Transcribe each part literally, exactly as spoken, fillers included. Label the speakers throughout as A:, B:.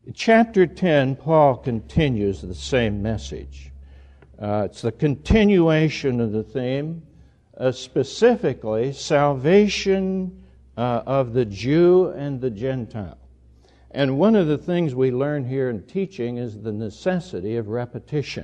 A: Chapter ten, Paul continues the same message. Uh, it's the continuation of the theme, uh, specifically salvation uh, of the Jew and the Gentile. And one of the things we learn here in teaching is the necessity of repetition.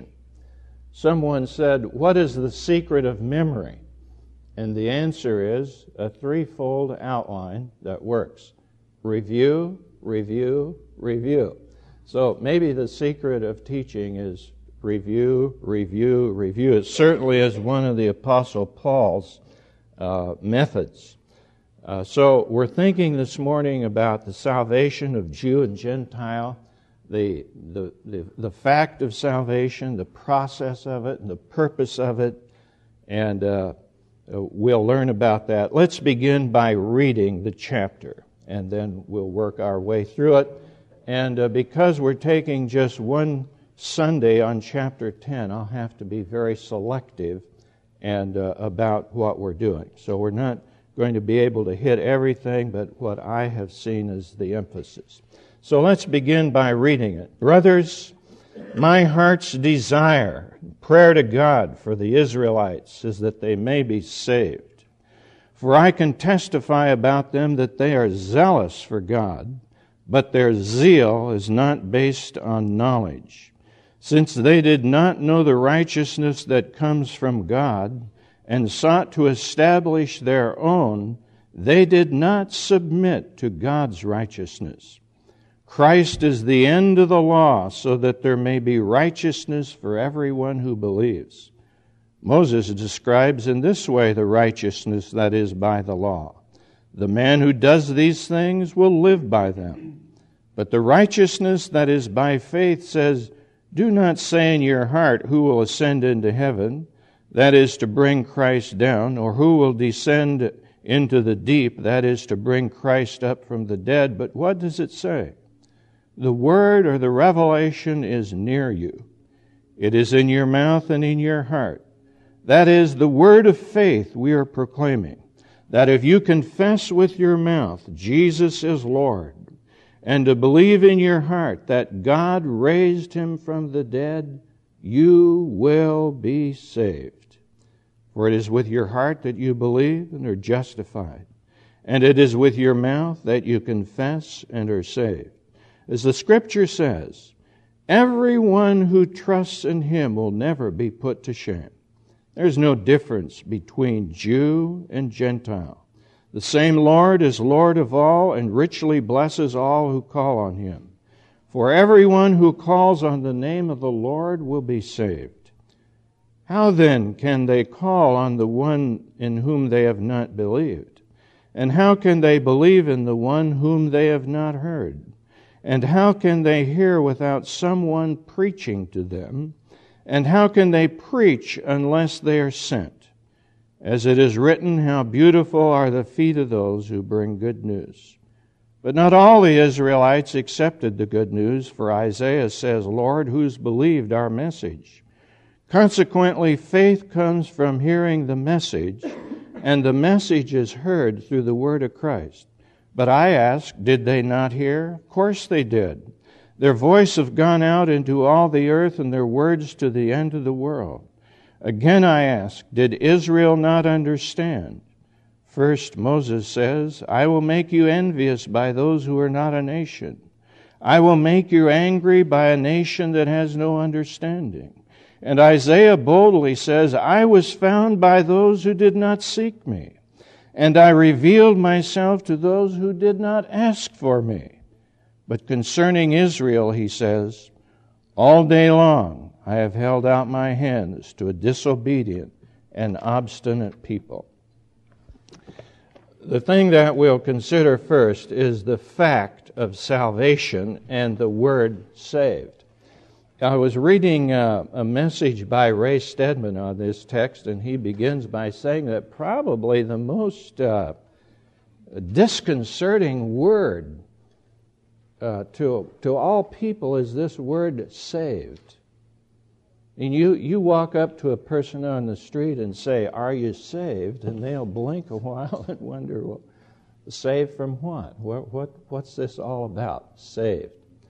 A: Someone said, "What is the secret of memory?" And the answer is a threefold outline that works. Review, review, review. So maybe the secret of teaching is review, review, review. It certainly is one of the Apostle Paul's uh, methods. Uh, so we're thinking this morning about the salvation of Jew and Gentile, the, the, the, the fact of salvation, the process of it, and the purpose of it, and uh, we'll learn about that. Let's begin by reading the chapter, and then we'll work our way through it. And uh, because we're taking just one Sunday on chapter ten, I'll have to be very selective and uh, about what we're doing. So we're not going to be able to hit everything, but what I have seen is the emphasis. So let's begin by reading it. Brothers, my heart's desire, prayer to God for the Israelites is that they may be saved. For I can testify about them that they are zealous for God, but their zeal is not based on knowledge. Since they did not know the righteousness that comes from God and sought to establish their own, they did not submit to God's righteousness. Christ is the end of the law, so that there may be righteousness for everyone who believes. Moses describes in this way the righteousness that is by the law. The man who does these things will live by them. But the righteousness that is by faith says, do not say in your heart, who will ascend into heaven, that is to bring Christ down, or who will descend into the deep, that is to bring Christ up from the dead. But what does it say? The word or the revelation is near you. It is in your mouth and in your heart. That is the word of faith we are proclaiming, that if you confess with your mouth Jesus is Lord, and to believe in your heart that God raised him from the dead, you will be saved. For it is with your heart that you believe and are justified, and it is with your mouth that you confess and are saved. As the Scripture says, everyone who trusts in him will never be put to shame. There's no difference between Jew and Gentile. The same Lord is Lord of all and richly blesses all who call on him. For everyone who calls on the name of the Lord will be saved. How then can they call on the one in whom they have not believed? And how can they believe in the one whom they have not heard? And how can they hear without someone preaching to them? And how can they preach unless they are sent? As it is written, how beautiful are the feet of those who bring good news. But not all the Israelites accepted the good news, for Isaiah says, Lord, who's believed our message? Consequently, faith comes from hearing the message, and the message is heard through the word of Christ. But I ask, did they not hear? Of course they did. Their voice have gone out into all the earth, and their words to the end of the world. Again I ask, did Israel not understand? First, Moses says, I will make you envious by those who are not a nation. I will make you angry by a nation that has no understanding. And Isaiah boldly says, I was found by those who did not seek me, and I revealed myself to those who did not ask for me. But concerning Israel, he says, all day long I have held out my hands to a disobedient and obstinate people. The thing that we'll consider first is the fact of salvation and the word saved. I was reading uh, a message by Ray Stedman on this text, and he begins by saying that probably the most uh, disconcerting word uh, to, to all people is this word saved. And you, you walk up to a person on the street and say, are you saved? And they'll blink a while and wonder, well, saved from what? What, what? What's this all about? Saved.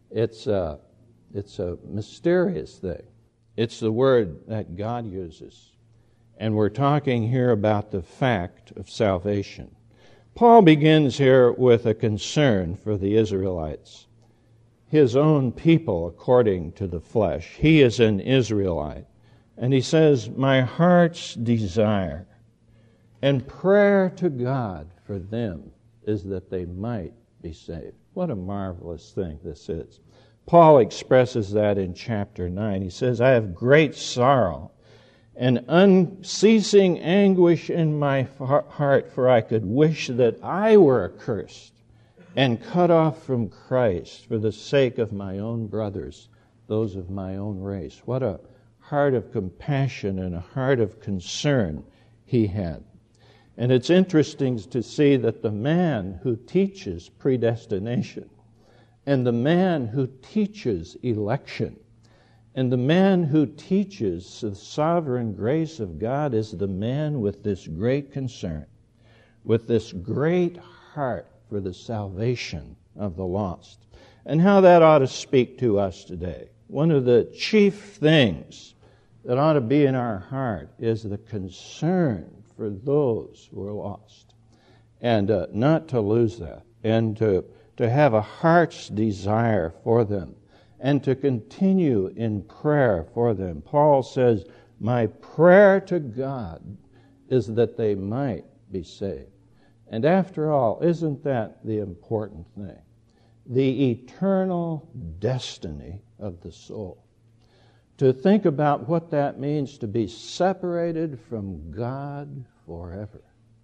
A: It's a, it's a mysterious thing. It's the word that God uses. And we're talking here about the fact of salvation. Paul begins here with a concern for the Israelites, his own people according to the flesh. He is an Israelite. And he says, my heart's desire and prayer to God for them is that they might be saved. What a marvelous thing this is. Paul expresses that in chapter nine. He says, I have great sorrow and unceasing anguish in my heart, for I could wish that I were accursed and cut off from Christ for the sake of my own brothers, those of my own race. What a heart of compassion and a heart of concern he had. And it's interesting to see that the man who teaches predestination and the man who teaches election and the man who teaches the sovereign grace of God is the man with this great concern, with this great heart for the salvation of the lost. And how that ought to speak to us today. One of the chief things that ought to be in our heart is the concern for those who are lost. And uh, not to lose that. And to, to have a heart's desire for them. And to continue in prayer for them. Paul says, my prayer to God is that they might be saved. And after all, isn't that the important thing? The eternal destiny of the soul. To think about what that means to be separated from God forever.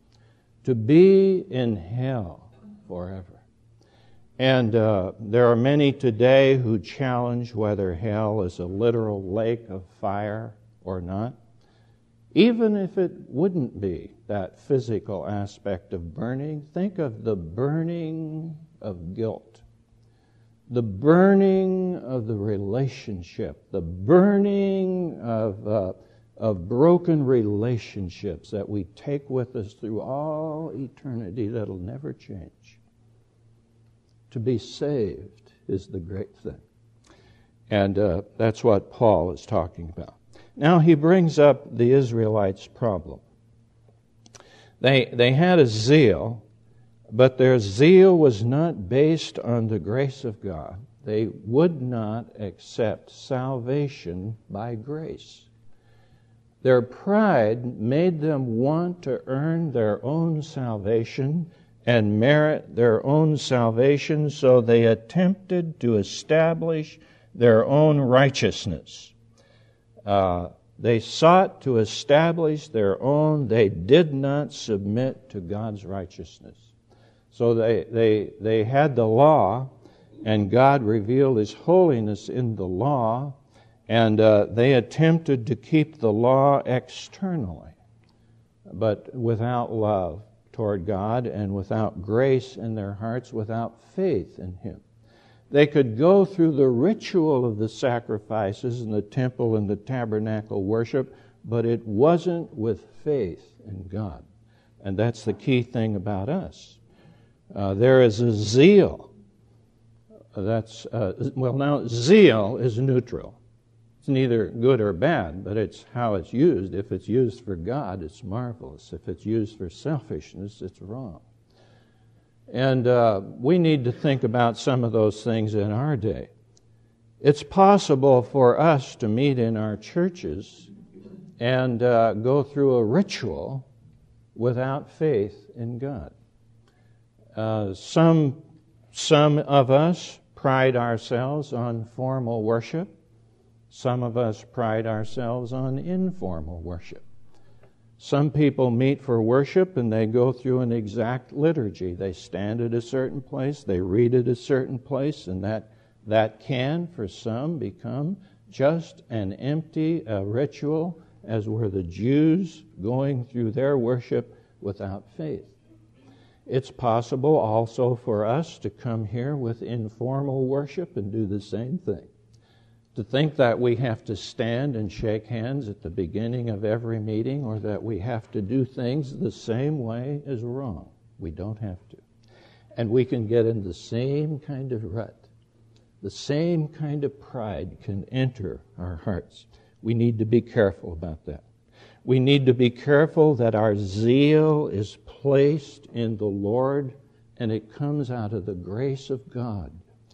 A: To be in hell forever. And uh, there are many today who challenge whether hell is a literal lake of fire or not. Even if it wouldn't be that physical aspect of burning, think of the burning of guilt. The burning of the relationship, the burning of, uh, of broken relationships that we take with us through all eternity that'll never change. To be saved is the great thing. And uh, that's what Paul is talking about. Now he brings up the Israelites' problem. They, they had a zeal, but their zeal was not based on the grace of God. They would not accept salvation by grace. Their pride made them want to earn their own salvation and merit their own salvation, so they attempted to establish their own righteousness. Uh, they sought to establish their own. They did not submit to God's righteousness. So they, they, they had the law, and God revealed His holiness in the law, and uh, they attempted to keep the law externally, but without love toward God and without grace in their hearts, without faith in Him. They could go through the ritual of the sacrifices in the temple and the tabernacle worship, but it wasn't with faith in God. And that's the key thing about us. Uh, there is a zeal. That's uh, well, now zeal is neutral. It's neither good or bad, but it's how it's used. If it's used for God, it's marvelous. If it's used for selfishness, it's wrong. And uh, we need to think about some of those things in our day. It's possible for us to meet in our churches and uh, go through a ritual without faith in God. Uh, some, some of us pride ourselves on formal worship. Some of us pride ourselves on informal worship. Some people meet for worship and they go through an exact liturgy. They stand at a certain place, they read at a certain place, and that, that can, for some, become just an empty uh, ritual, as were the Jews going through their worship without faith. It's possible also for us to come here with informal worship and do the same thing. To think that we have to stand and shake hands at the beginning of every meeting or that we have to do things the same way is wrong. We don't have to. And we can get in the same kind of rut the same kind of pride can enter our hearts. We need to be careful about that. We need to be careful that our zeal is placed in the Lord and it comes out of the grace of God.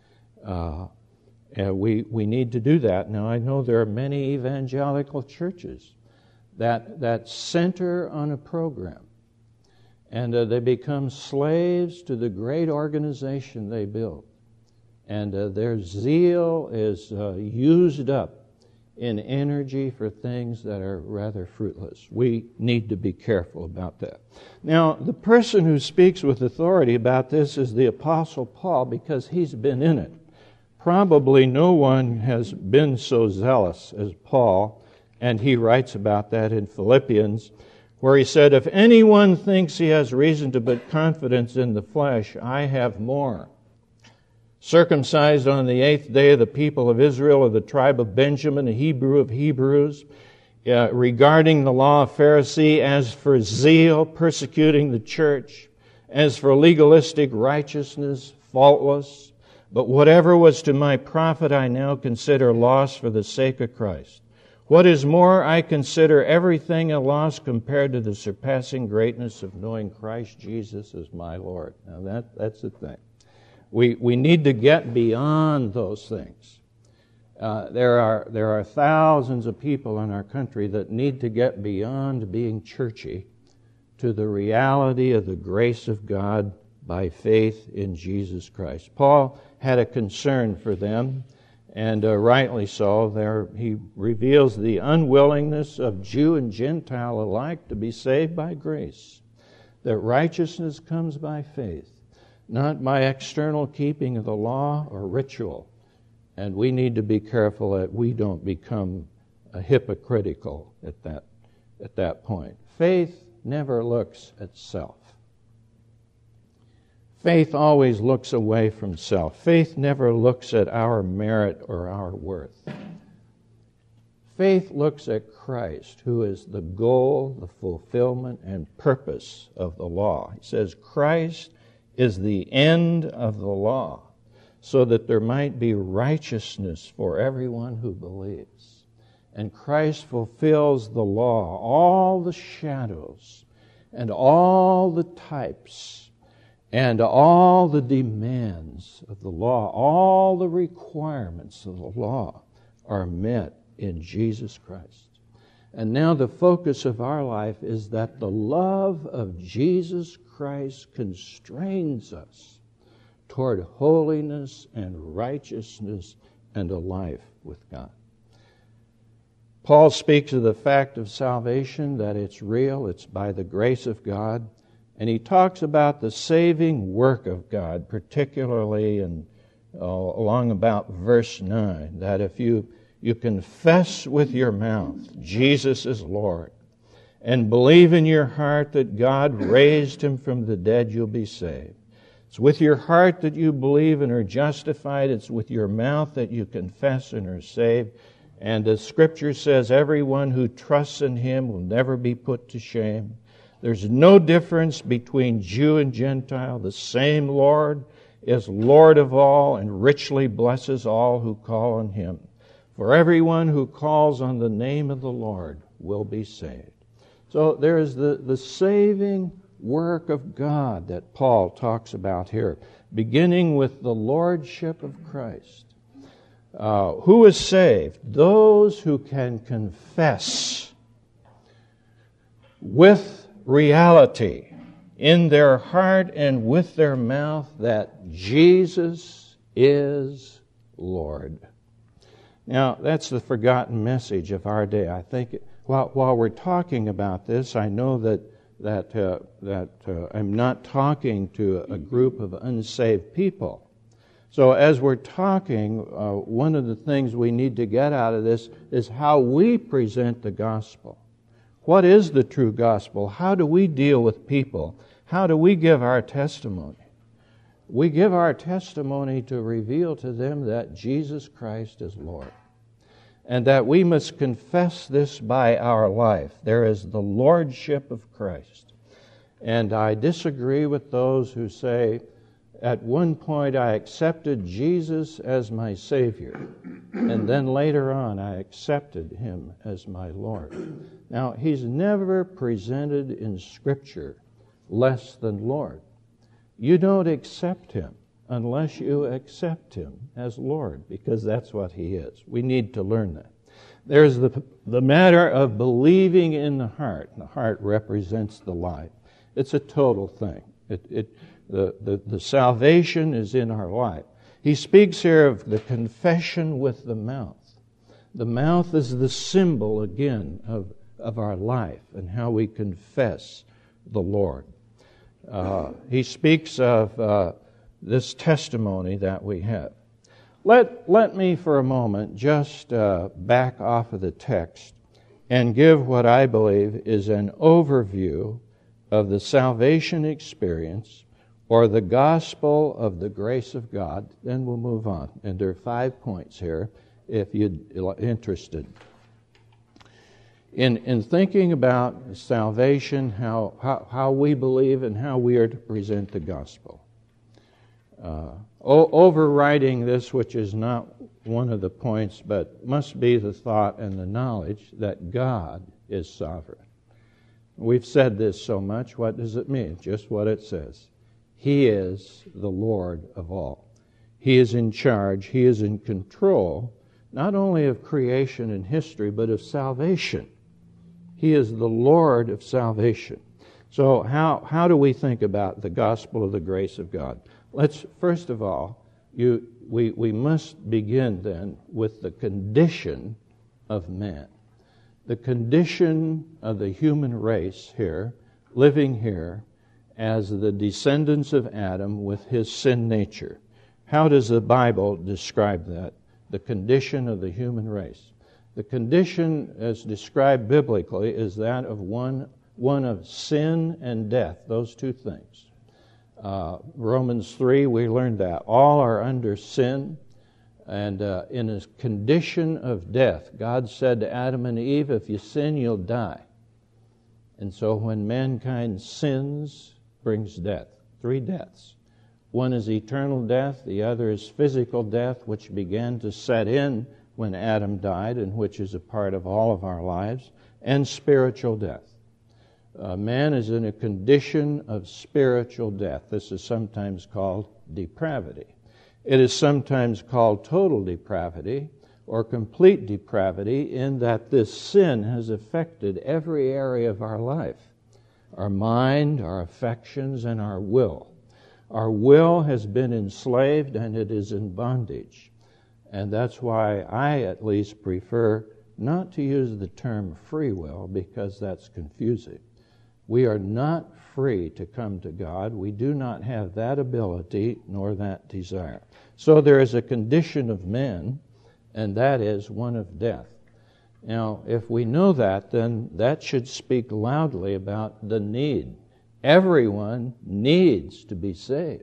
A: Uh, and we, we need to do that. Now, I know there are many evangelical churches that, that center on a program, and uh, they become slaves to the great organization they built. And uh, their zeal is uh, used up in energy for things that are rather fruitless. We need to be careful about that. Now, the person who speaks with authority about this is the Apostle Paul, because he's been in it. Probably no one has been so zealous as Paul, and he writes about that in Philippians, where he said, "If anyone thinks he has reason to put confidence in the flesh, I have more. Circumcised on the eighth day of the people of Israel, of the tribe of Benjamin, a Hebrew of Hebrews, uh, regarding the law of Pharisee, as for zeal, persecuting the church, as for legalistic righteousness, faultless. But whatever was to my profit I now consider loss for the sake of Christ. What is more, I consider everything a loss compared to the surpassing greatness of knowing Christ Jesus as my Lord." Now that, that's the thing. We we need to get beyond those things. Uh, there are there are thousands of people in our country that need to get beyond being churchy to the reality of the grace of God by faith in Jesus Christ. Paul had a concern for them, and uh, rightly so. There he reveals the unwillingness of Jew and Gentile alike to be saved by grace, that righteousness comes by faith, not by external keeping of the law or ritual. And we need to be careful that we don't become uh, hypocritical at that, at that point. Faith never looks at self. Faith always looks away from self. Faith never looks at our merit or our worth. Faith looks at Christ, who is the goal, the fulfillment, and purpose of the law. He says Christ is the end of the law, so that there might be righteousness for everyone who believes. And Christ fulfills the law, all the shadows, and all the types, and all the demands of the law, all the requirements of the law are met in Jesus Christ. And now the focus of our life is that the love of Jesus Christ constrains us toward holiness and righteousness and a life with God. Paul speaks of the fact of salvation, that it's real, it's by the grace of God. And he talks about the saving work of God, particularly in, uh, along about verse nine, that if you, you confess with your mouth Jesus is Lord and believe in your heart that God raised him from the dead, you'll be saved. It's with your heart that you believe and are justified. It's with your mouth that you confess and are saved. And the Scripture says everyone who trusts in him will never be put to shame. There's no difference between Jew and Gentile. The same Lord is Lord of all and richly blesses all who call on him. For everyone who calls on the name of the Lord will be saved. So there is the, the saving work of God that Paul talks about here, beginning with the lordship of Christ. Uh, who is saved? Those who can confess with reality in their heart and with their mouth that Jesus is Lord. Now, that's the forgotten message of our day. I think it, while while we're talking about this, I know that that uh, that uh, I'm not talking to a group of unsaved people. So as we're talking, uh, one of the things we need to get out of this is how we present the gospel. What is the true gospel? How do we deal with people? How do we give our testimony? We give our testimony to reveal to them that Jesus Christ is Lord, and that we must confess this by our life. There is the lordship of Christ. And I disagree with those who say At one point, I accepted Jesus as my Savior, and then later on, I accepted Him as my Lord. Now, He's never presented in Scripture less than Lord. You don't accept Him unless you accept Him as Lord, because that's what He is. We need to learn that. There's the, the matter of believing in the heart. The heart represents the life. It's a total thing. It, it, the, the, the salvation is in our life. He speaks here of the confession with the mouth. The mouth is the symbol, again, of, of our life and how we confess the Lord. Uh, he speaks of uh, this testimony that we have. Let, let me for a moment just uh, back off of the text and give what I believe is an overview of the salvation experience or the gospel of the grace of God. Then we'll move on. And there are five points here if you're interested. In, in thinking about salvation, how, how, how we believe and how we are to present the gospel. Uh, o- overriding this, which is not one of the points, but must be the thought and the knowledge that God is sovereign. We've said this so much. What does it mean? Just what it says. He is the Lord of all. He is in charge. He is in control, not only of creation and history, but of salvation. He is the Lord of salvation. So how, how do we think about the gospel of the grace of God? Let's, first of all, you, we, we must begin then with the condition of man. The condition of the human race here, living here, as the descendants of Adam with his sin nature. How does the Bible describe that? The condition of the human race. The condition as described biblically is that of one, one of sin and death, those two things. Uh, Romans three, we learned that. All are under sin, and uh, in a condition of death. God said to Adam and Eve, if you sin, you'll die. And so when mankind sins, brings death. Three deaths. One is eternal death, the other is physical death, which began to set in when Adam died, and which is a part of all of our lives, and spiritual death. Uh, man is in a condition of spiritual death. This is sometimes called depravity. It is sometimes called total depravity or complete depravity, in that this sin has affected every area of our life. Our mind, our affections, and our will. Our will has been enslaved and it is in bondage. And that's why I at least prefer not to use the term free will, because that's confusing. We are not free to come to God. We do not have that ability nor that desire. So there is a condition of man, and that is one of death. Now, if we know that, then that should speak loudly about the need. Everyone needs to be saved.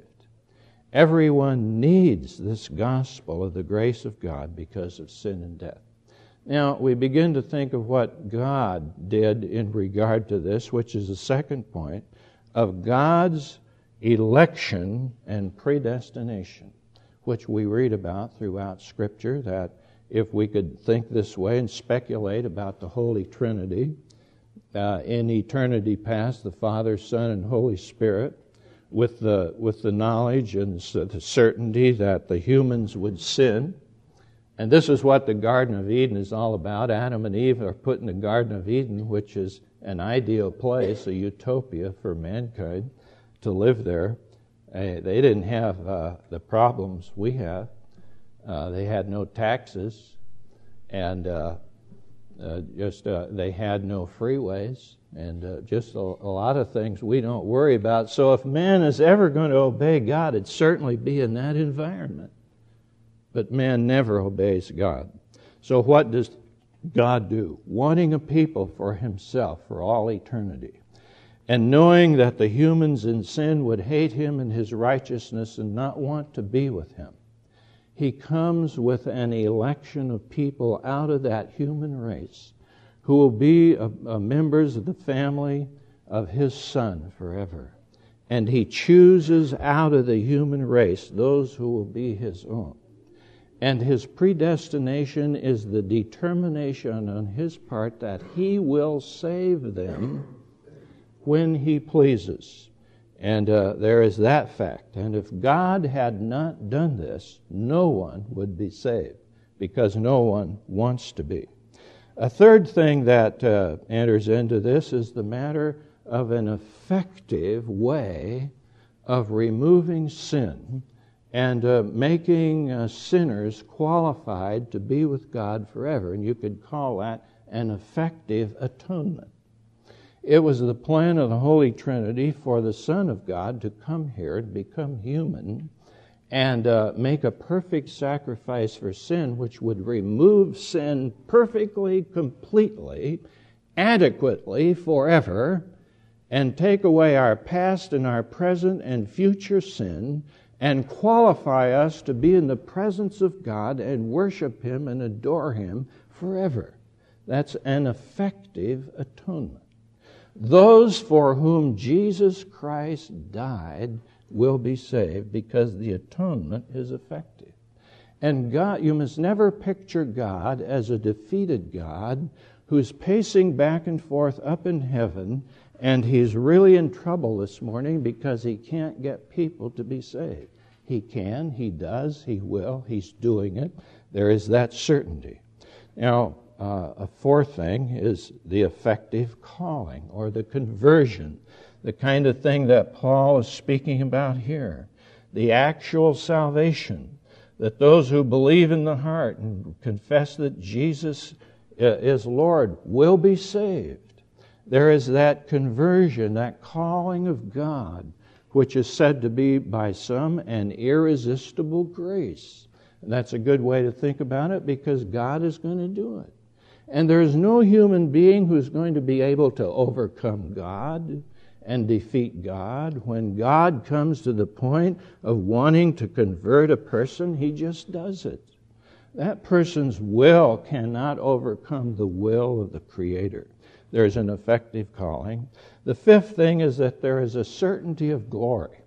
A: Everyone needs this gospel of the grace of God because of sin and death. Now, we begin to think of what God did in regard to this, which is the second point, of God's election and predestination, which we read about throughout Scripture, that if we could think this way and speculate about the Holy Trinity, uh, in eternity past, the Father, Son, and Holy Spirit, with the with the knowledge and the certainty that the humans would sin. And this is what the Garden of Eden is all about. Adam and Eve are put in the Garden of Eden, which is an ideal place, a utopia for mankind to live there. Uh, they didn't have uh, the problems we have. Uh, they had no taxes, and uh, uh, just uh, they had no freeways, and uh, just a, a lot of things we don't worry about. So if man is ever going to obey God, it'd certainly be in that environment. But man never obeys God. So what does God do? Wanting a people for himself for all eternity, and knowing that the humans in sin would hate him and his righteousness and not want to be with him, he comes with an election of people out of that human race who will be a, a members of the family of his Son forever. And he chooses out of the human race those who will be his own. And his predestination is the determination on his part that he will save them when he pleases. And uh, there is that fact. And if God had not done this, no one would be saved, because no one wants to be. A third thing that uh, enters into this is the matter of an effective way of removing sin and uh, making uh, sinners qualified to be with God forever. And you could call that an effective atonement. It was the plan of the Holy Trinity for the Son of God to come here and become human and uh, make a perfect sacrifice for sin, which would remove sin perfectly, completely, adequately, forever, and take away our past and our present and future sin and qualify us to be in the presence of God and worship Him and adore Him forever. That's an effective atonement. Those for whom Jesus Christ died will be saved because the atonement is effective. And God, you must never picture God as a defeated God who's pacing back and forth up in heaven, and he's really in trouble this morning because he can't get people to be saved. He can, he does, he will, he's doing it. There is that certainty. Now, uh, a fourth thing is the effective calling or the conversion, the kind of thing that Paul is speaking about here. The actual salvation, that those who believe in the heart and confess that Jesus is Lord will be saved. There is that conversion, that calling of God, which is said to be by some an irresistible grace. And that's a good way to think about it because God is going to do it. And there is no human being who's going to be able to overcome God and defeat God. When God comes to the point of wanting to convert a person, He just does it. That person's will cannot overcome the will of the Creator. There's an effective calling. The fifth thing is that there is a certainty of glory.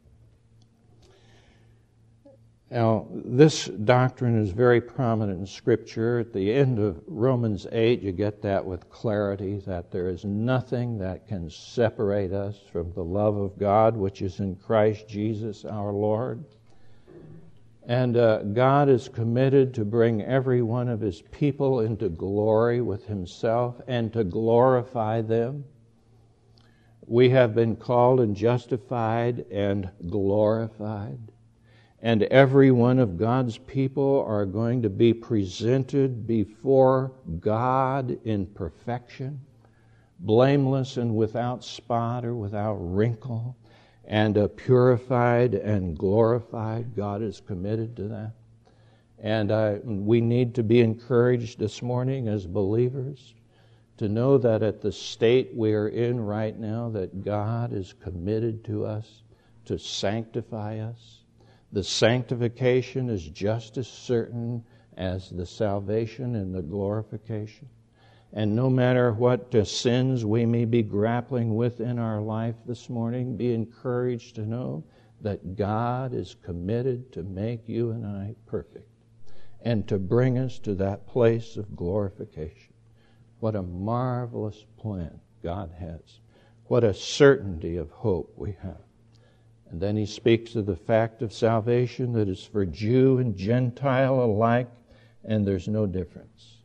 A: Now, this doctrine is very prominent in Scripture. At the end of Romans eight, you get that with clarity, that there is nothing that can separate us from the love of God, which is in Christ Jesus our Lord. And uh, God is committed to bring every one of His people into glory with Himself and to glorify them. We have been called and justified and glorified. And every one of God's people are going to be presented before God in perfection, blameless and without spot or without wrinkle, and uh, purified and glorified. God is committed to that. And uh, we need to be encouraged this morning as believers to know that at the state we are in right now, that God is committed to us to sanctify us. The sanctification is just as certain as the salvation and the glorification. And no matter what uh, sins we may be grappling with in our life this morning, be encouraged to know that God is committed to make you and I perfect and to bring us to that place of glorification. What a marvelous plan God has. What a certainty of hope we have. And then he speaks of the fact of salvation that is for Jew and Gentile alike, and there's no difference.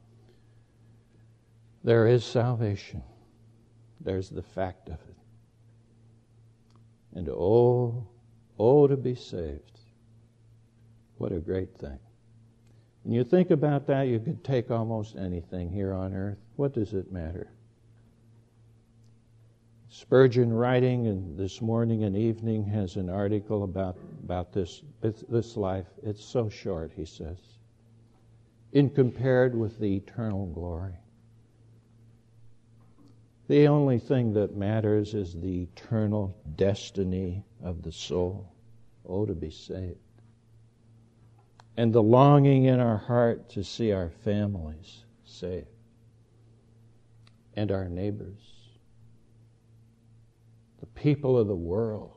A: There is salvation. There's the fact of it. And oh, oh, to be saved. What a great thing. When you think about that, you could take almost anything here on earth. What does it matter? Spurgeon, writing and this morning and evening, has an article about, about this, this life. It's so short, he says, in compared with the eternal glory. The only thing that matters is the eternal destiny of the soul. Oh, to be saved. And the longing in our heart to see our families saved and our neighbors. The people of the world.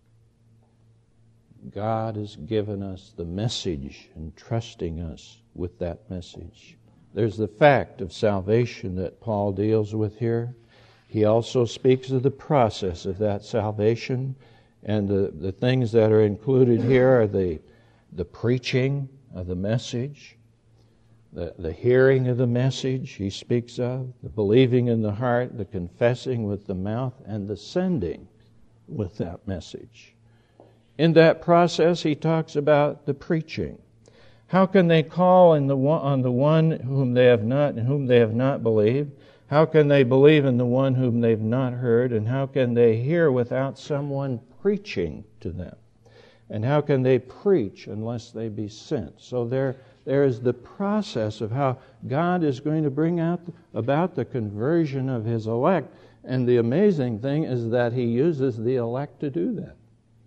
A: God has given us the message and trusting us with that message. There's the fact of salvation that Paul deals with here. He also speaks of the process of that salvation, and the, the things that are included here are the, the preaching of the message, the, the hearing of the message he speaks of, the believing in the heart, the confessing with the mouth, and the sending with that message. In that process, he talks about the preaching. How can they call in the one, on the one whom they have not, in whom they have not believed? How can they believe in the one whom they've not heard? And how can they hear without someone preaching to them? And how can they preach unless they be sent? So there, there is the process of how God is going to bring out about the conversion of His elect. And the amazing thing is that He uses the elect to do that.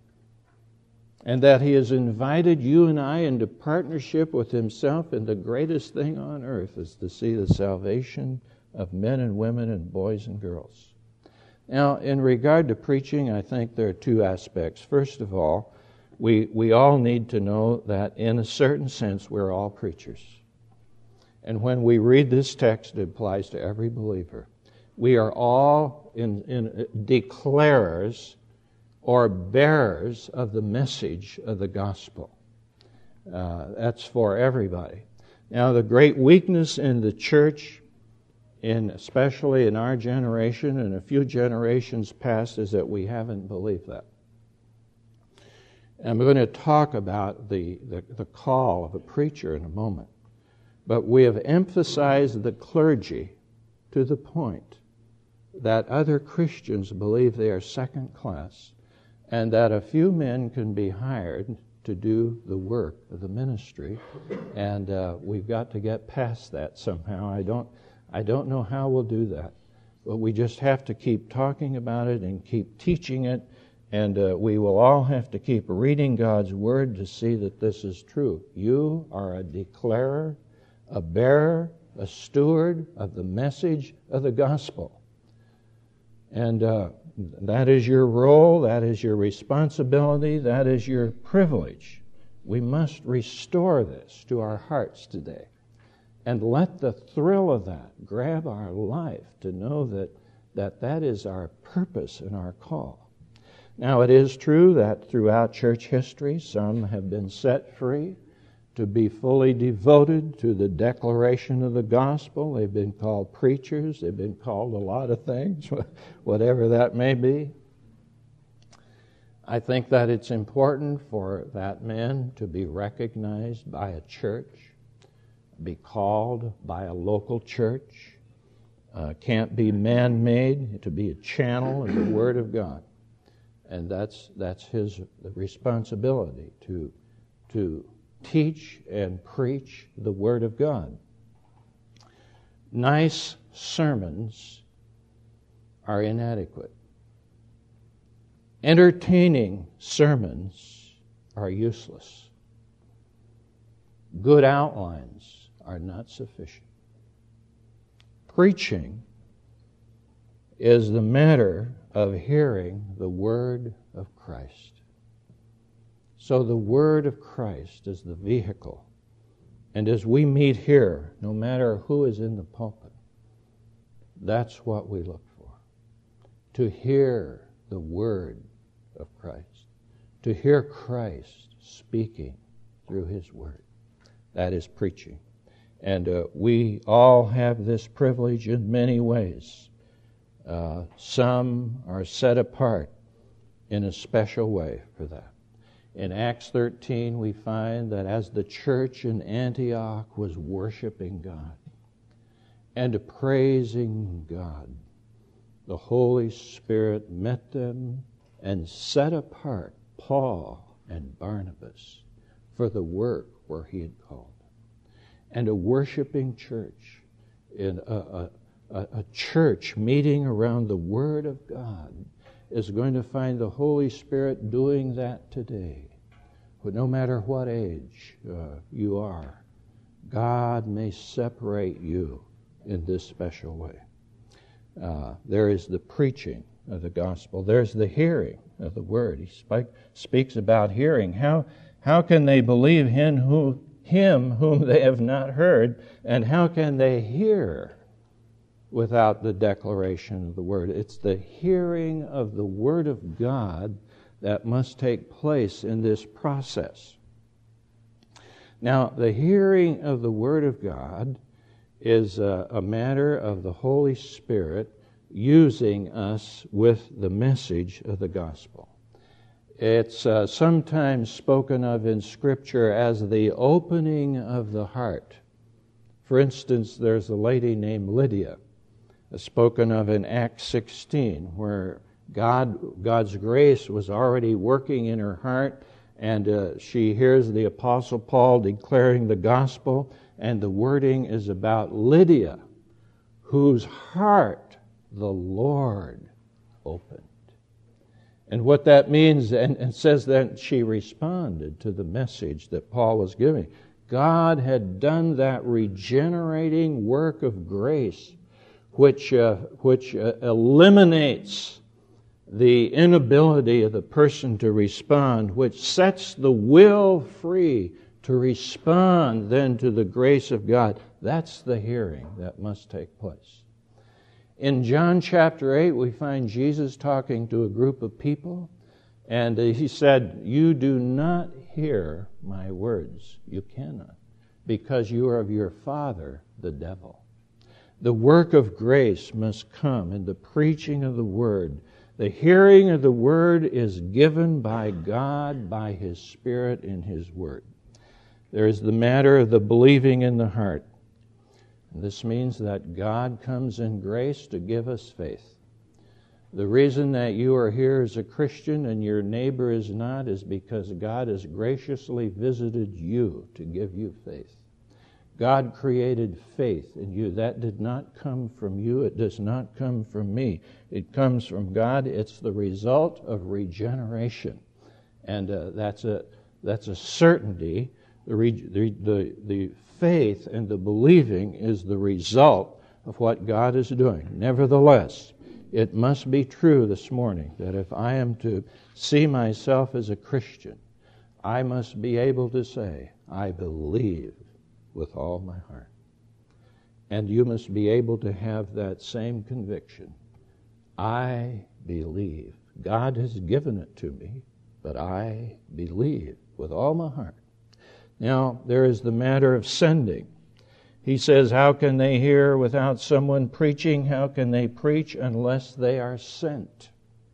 A: And that He has invited you and I into partnership with Himself, and the greatest thing on earth is to see the salvation of men and women and boys and girls. Now, in regard to preaching, I think there are two aspects. First of all, we, we all need to know that in a certain sense we're all preachers. And when we read this text, it applies to every believer. We are all in, in declarers or bearers of the message of the gospel. Uh, that's for everybody. Now, the great weakness in the church, in especially in our generation and a few generations past, is that we haven't believed that. And I'm going to talk about the, the, the call of a preacher in a moment. But we have emphasized the clergy to the point that other Christians believe they are second class, and that a few men can be hired to do the work of the ministry, and uh, we've got to get past that somehow. I don't, I don't know how we'll do that, but we just have to keep talking about it and keep teaching it, and uh, we will all have to keep reading God's Word to see that this is true. You are a declarer, a bearer, a steward of the message of the gospel. And uh, that is your role, that is your responsibility, that is your privilege. We must restore this to our hearts today. And let the thrill of that grab our life to know that that, that is our purpose and our call. Now, it is true that throughout church history, some have been set free to be fully devoted to the declaration of the gospel. They've been called preachers. They've been called a lot of things, whatever that may be. I think that it's important for that man to be recognized by a church, be called by a local church. Uh, can't be man-made, to be a channel of the Word of God. And that's that's his responsibility to to teach and preach the Word of God. Nice sermons are inadequate. Entertaining sermons are useless. Good outlines are not sufficient. Preaching is the matter of hearing the Word of Christ. So the Word of Christ is the vehicle. And as we meet here, no matter who is in the pulpit, that's what we look for. To hear the Word of Christ. To hear Christ speaking through His Word. That is preaching. And uh, we all have this privilege in many ways. Uh, some are set apart in a special way for that. In Acts thirteen, we find that as the church in Antioch was worshiping God and praising God, the Holy Spirit met them and set apart Paul and Barnabas for the work where He had called them. And a worshiping church, in a, a, a church meeting around the Word of God, is going to find the Holy Spirit doing that today. But no matter what age uh, you are, God may separate you in this special way. Uh, there is the preaching of the gospel. There's the hearing of the word. He spike, speaks about hearing. How, how can they believe him, who, him whom they have not heard? And how can they hear without the declaration of the word? It's the hearing of the word of God that must take place in this process. Now, the hearing of the word of God is a, a matter of the Holy Spirit using us with the message of the gospel. It's uh, sometimes spoken of in Scripture as the opening of the heart. For instance, there's a lady named Lydia, uh, spoken of in Acts sixteen, where God, God's grace was already working in her heart, and uh, she hears the Apostle Paul declaring the gospel, and the wording is about Lydia, whose heart the Lord opened. And what that means, and it says that she responded to the message that Paul was giving. God had done that regenerating work of grace, which uh, which uh, eliminates the inability of the person to respond, which sets the will free to respond then to the grace of God. That's the hearing that must take place. In John chapter eight, we find Jesus talking to a group of people, and he said, "You do not hear my words. You cannot, because you are of your father, the devil." The work of grace must come in the preaching of the word. The hearing of the word is given by God, by His Spirit in His word. There is the matter of the believing in the heart. This means that God comes in grace to give us faith. The reason that you are here as a Christian and your neighbor is not is because God has graciously visited you to give you faith. God created faith in you. That did not come from you. It does not come from me. It comes from God. It's the result of regeneration. And uh, that's a that's a certainty. The, the, the, the faith and the believing is the result of what God is doing. Nevertheless, it must be true this morning that if I am to see myself as a Christian, I must be able to say, I believe with all my heart. And you must be able to have that same conviction. I believe. God has given it to me, but I believe with all my heart. Now, there is the matter of sending. He says, how can they hear without someone preaching? How can they preach unless they are sent?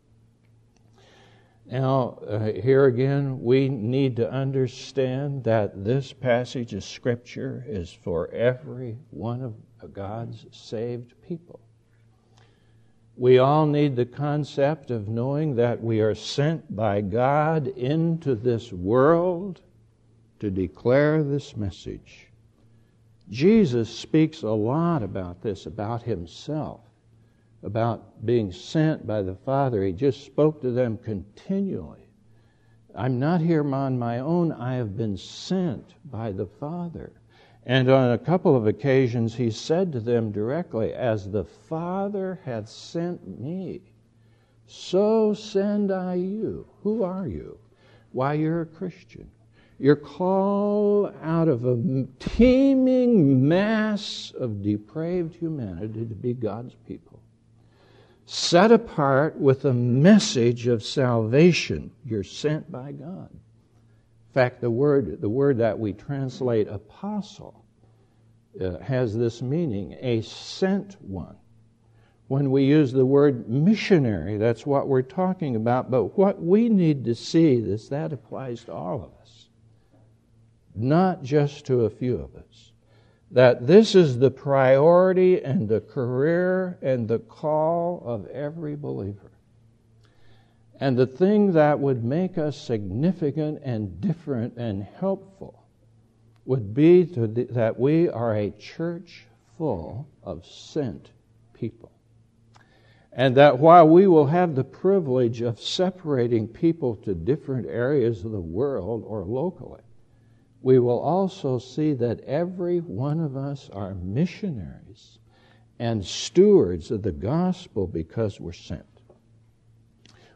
A: Now, uh, here again, we need to understand that this passage of Scripture is for every one of God's saved people. We all need the concept of knowing that we are sent by God into this world to declare this message. Jesus speaks a lot about this, about Himself, about being sent by the Father. He just spoke to them continually. I'm not here on my own. I have been sent by the Father. And on a couple of occasions, He said to them directly, as the Father hath sent me, so send I you. Who are you? Why, you're a Christian. You're called out of a teeming mass of depraved humanity to be God's people. Set apart with a message of salvation. You're sent by God. In fact, the word, the word that we translate apostle uh, has this meaning, a sent one. When we use the word missionary, that's what we're talking about. But what we need to see is that applies to all of us, not just to a few of us. That this is the priority and the career and the call of every believer. And the thing that would make us significant and different and helpful would be to the, that we are a church full of sent people. And that while we will have the privilege of separating people to different areas of the world or locally, we will also see that every one of us are missionaries and stewards of the gospel because we're sent.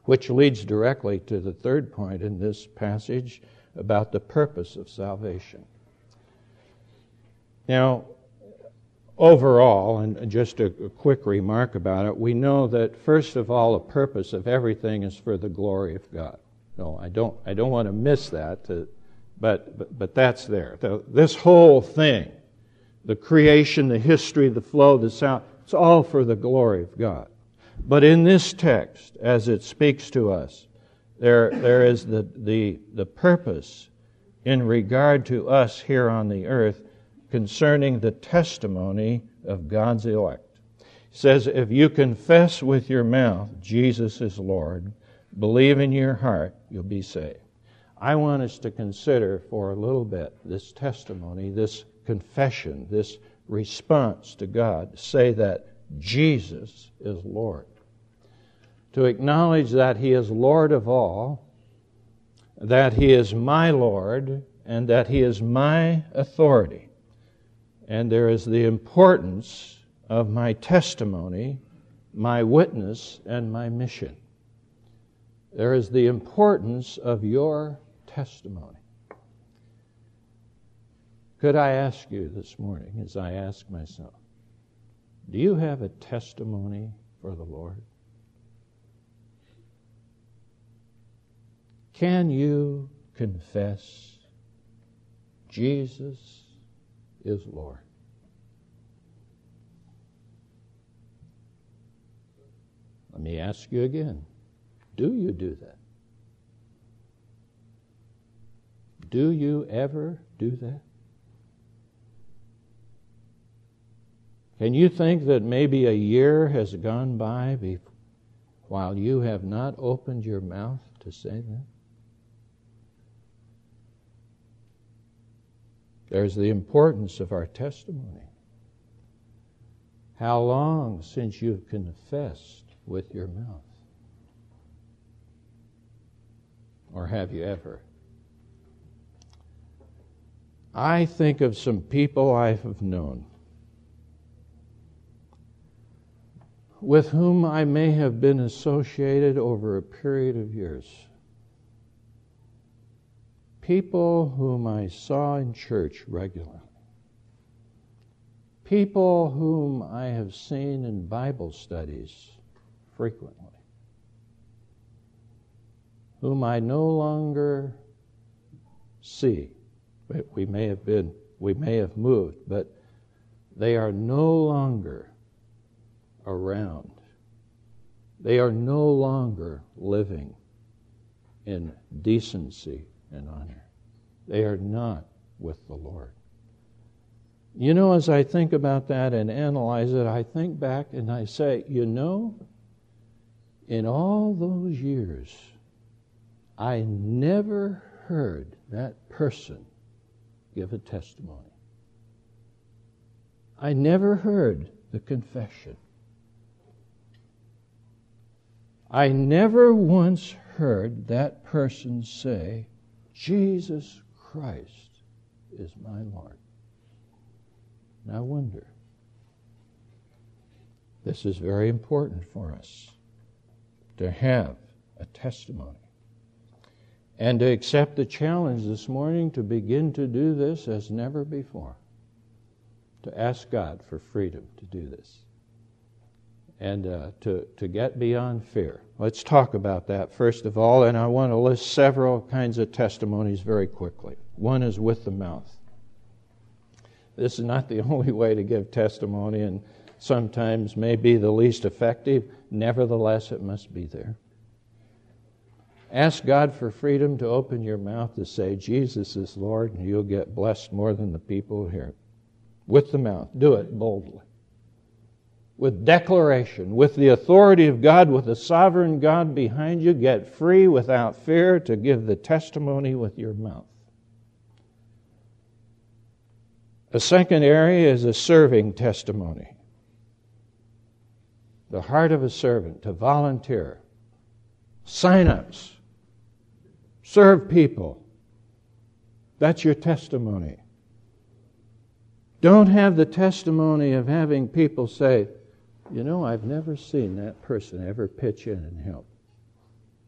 A: which leads directly to the third point in this passage about the purpose of salvation. Now, overall, and just a, a quick remark about it, we know that first of all, the purpose of everything is for the glory of God. No, I don't. I don't want to miss that. To, but, but but that's there. The, this whole thing, the creation, the history, the flow, the sound, it's all for the glory of God. But in this text, as it speaks to us, there there is the the the purpose in regard to us here on the earth concerning the testimony of God's elect. He says, if you confess with your mouth Jesus is Lord, believe in your heart, you'll be saved. I want us to consider for a little bit this testimony, this confession, this response to God, to say that Jesus is Lord. To acknowledge that He is Lord of all, that He is my Lord, and that He is my authority. And there is the importance of my testimony, my witness, and my mission. There is the importance of your testimony. Could I ask you this morning, as I ask myself, do you have a testimony for the Lord? Can you confess Jesus is Lord? Let me ask you again. Do you do that? Do you ever do that? Can you think that maybe a year has gone by be- while you have not opened your mouth to say that? There's the importance of our testimony. How long since you've confessed with your mouth? Or have you ever? I think of some people I have known with whom I may have been associated over a period of years. People whom I saw in church regularly. People whom I have seen in Bible studies frequently. Whom I no longer see. We may have been, we may have moved, but they are no longer around. They are no longer living in decency and honor. They are not with the Lord. You know, as I think about that and analyze it, I think back and I say, you know, in all those years, I never heard that person give a testimony. I never heard the confession. I never once heard that person say, Jesus Christ is my Lord. And I wonder, this is very important for us to have a testimony and to accept the challenge this morning to begin to do this as never before, to ask God for freedom to do this and uh, to, to get beyond fear. Let's talk about that first of all, and I want to list several kinds of testimonies very quickly. One is with the mouth. This is not the only way to give testimony, and sometimes may be the least effective. Nevertheless, it must be there. Ask God for freedom to open your mouth to say, Jesus is Lord, and you'll get blessed more than the people here. With the mouth. Do it boldly. With declaration, with the authority of God, with the sovereign God behind you, get free without fear to give the testimony with your mouth. A second area is a serving testimony. The heart of a servant, to volunteer. Sign-ups. Serve people. That's your testimony. Don't have the testimony of having people say, you know, I've never seen that person ever pitch in and help.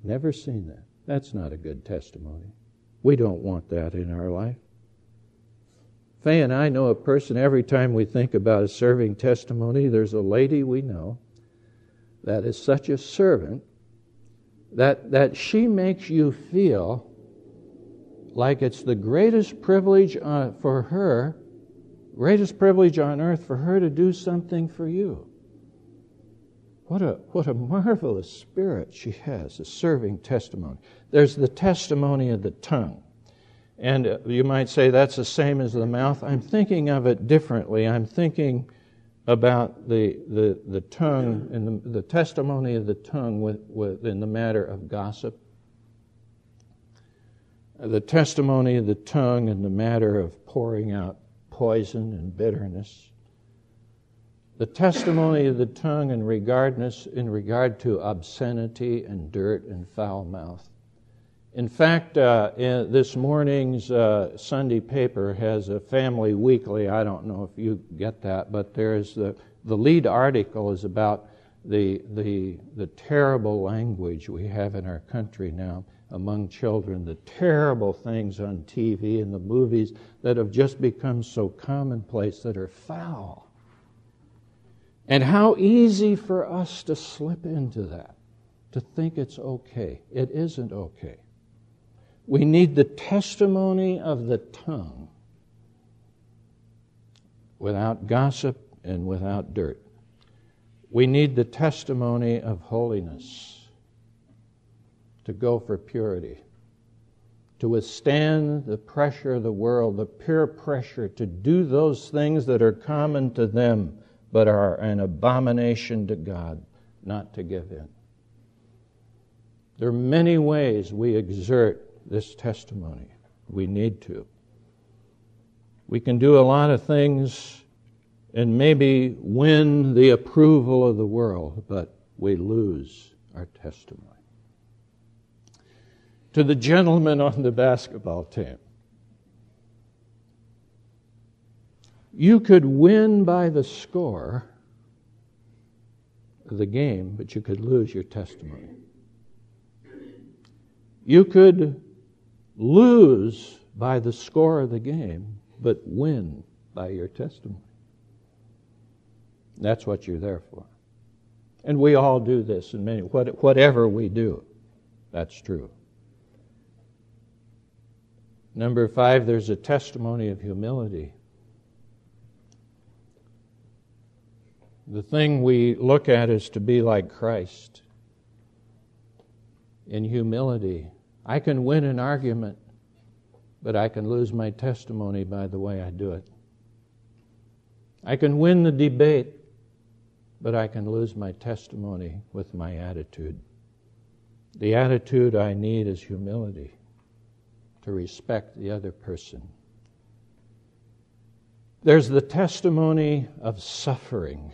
A: Never seen that. That's not a good testimony. We don't want that in our life. Faye and I know a person, every time we think about a serving testimony, there's a lady we know that is such a servant that, that she makes you feel like it's the greatest privilege uh, for her, greatest privilege on earth for her to do something for you. What a what a marvelous spirit she has, a serving testimony. There's the testimony of the tongue. And uh, you might say that's the same as the mouth. I'm thinking of it differently. I'm thinking about the the, the tongue and the, the testimony of the tongue with, with, in the matter of gossip. The testimony of the tongue in the matter of pouring out poison and bitterness. The testimony of the tongue in regardness in regard to obscenity and dirt and foul mouth. In fact, uh, in this morning's uh, Sunday paper has a family weekly. I don't know if you get that, but there is the the lead article is about the the the terrible language we have in our country now among children, the terrible things on T V and the movies that have just become so commonplace that are foul. And how easy for us to slip into that, to think it's okay. It isn't okay. We need the testimony of the tongue without gossip and without dirt. We need the testimony of holiness to go for purity, to withstand the pressure of the world, the peer pressure to do those things that are common to them but are an abomination to God, not to give in. There are many ways we exert this testimony. We need to. We can do a lot of things and maybe win the approval of the world, but we lose our testimony. To the gentleman on the basketball team, you could win by the score of the game, but you could lose your testimony. You could lose by the score of the game, but win by your testimony. That's what you're there for. And we all do this in many, whatever we do, that's true. Number five, there's a testimony of humility. The thing we look at is to be like Christ in humility. I can win an argument, but I can lose my testimony by the way I do it. I can win the debate, but I can lose my testimony with my attitude. The attitude I need is humility, to respect the other person. There's the testimony of suffering.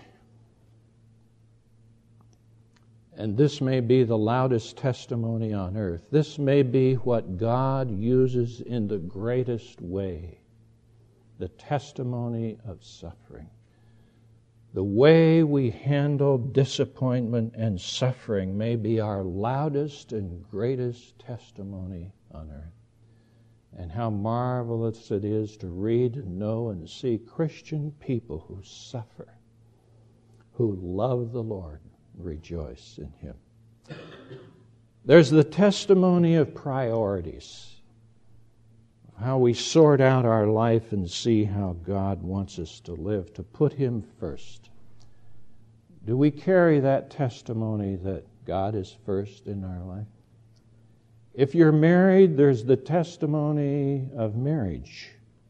A: And this may be the loudest testimony on earth. This may be what God uses in the greatest way. The testimony of suffering. The way we handle disappointment and suffering may be our loudest and greatest testimony on earth. And how marvelous it is to read and know and see Christian people who suffer, who love the Lord. Rejoice in Him. There's the testimony of priorities, how we sort out our life and see how God wants us to live, to put Him first. Do we carry that testimony that God is first in our life? If you're married, there's the testimony of marriage.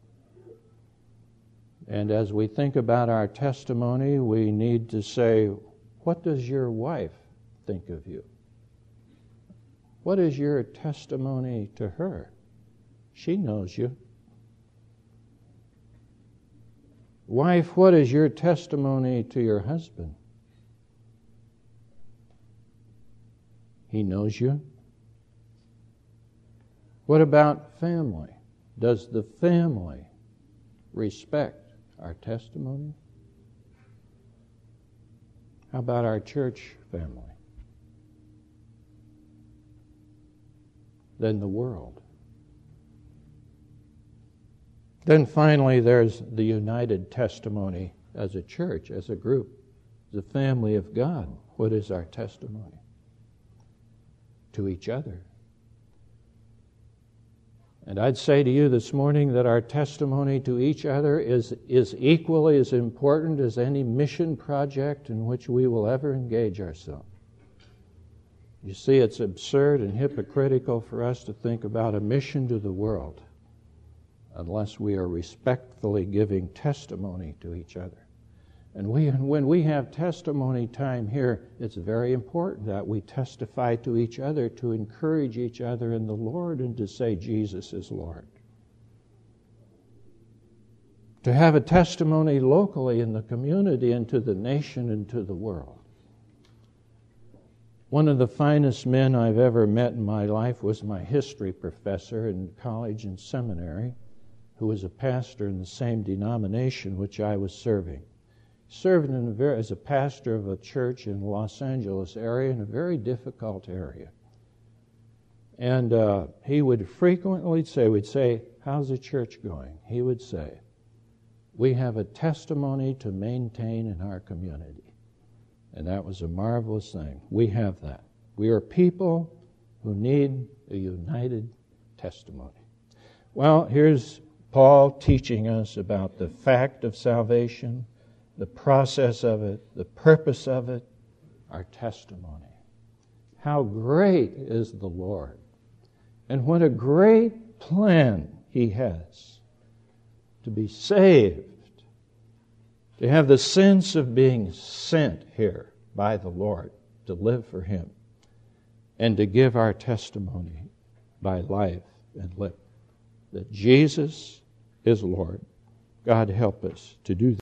A: And as we think about our testimony, we need to say, what does your wife think of you? What is your testimony to her? She knows you. Wife, what is your testimony to your husband? He knows you. What about family? Does the family respect our testimony? How about our church family? than the world. Then finally, there's the united testimony as a church, as a group, as a family of God. What is our testimony? To each other. And I'd say to you this morning that our testimony to each other is, is equally as important as any mission project in which we will ever engage ourselves. You see, it's absurd and hypocritical for us to think about a mission to the world unless we are respectfully giving testimony to each other. And we, when we have testimony time here, it's very important that we testify to each other, to encourage each other in the Lord and to say Jesus is Lord. To have a testimony locally in the community and to the nation and to the world. One of the finest men I've ever met in my life was my history professor in college and seminary, who was a pastor in the same denomination which I was serving. Served in a very, as a pastor of a church in the Los Angeles area, in a very difficult area. And uh, he would frequently say, we'd say, how's the church going? He would say, we have a testimony to maintain in our community. And that was a marvelous thing. We have that. We are people who need a united testimony. Well, here's Paul teaching us about the fact of salvation, the process of it, the purpose of it, our testimony. How great is the Lord, and what a great plan He has to be saved, to have the sense of being sent here by the Lord, to live for Him, and to give our testimony by life and lip that Jesus is Lord. God help us to do that.